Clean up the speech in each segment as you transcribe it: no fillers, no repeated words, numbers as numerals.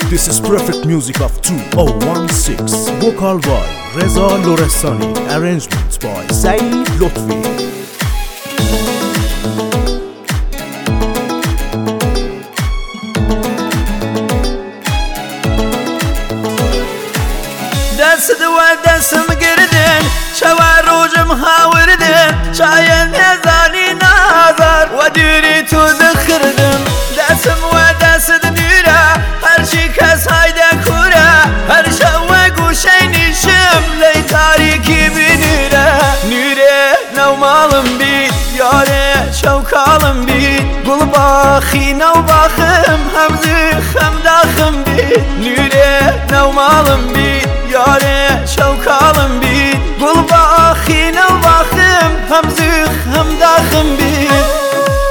This is perfect music of 2016. Vocal by Reza Lorestani. Arrangements by Saeed Lotfi. دست و دستم گردن شوار روجم هاوردن شاید نزانی نظر و دیری تو دخردم دستم و دست دیره هر چی کس هایده کوره هر شو گوشه نیشم لی تاریکی بینیره نیره نو مالم بید یاره شوکالم بید گل باخی نو باخم همزخم داخم بید نیره نو مالم بید یاره شوکالم بید گل باخی نو باخم همزخم داخم بید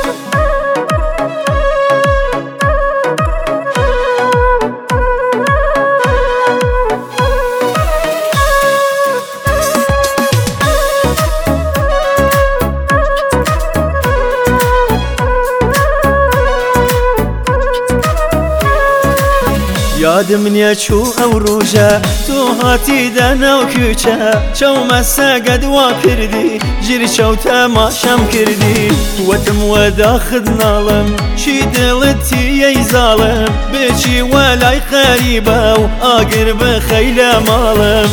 یادم نیه چو او روژه تو هاتی دنو کوچه چو مساقد وا کردی جیر چو تماشم کردی وتم و داخد نالم چی دلتی ای ظالم بچی ولای قریبه و آگر بخیل مالم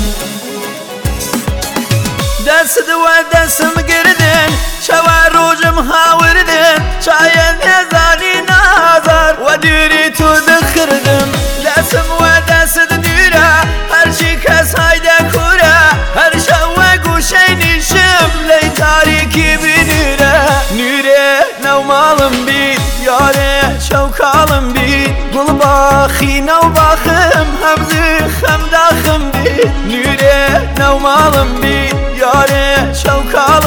دست و دستم گردن شوار روجم هاوردن شاید نزانی نظر و دیری تو دخردم دستم و دست دیره هر چی کس هایده کوره هر شو گوشه نیشم لی تاریکی بینیره نیره نو مالم بید یاره شوکالم بید گل باخی نو باخم همزخم داخم بید نیره نو مالم بید یاره شوکالم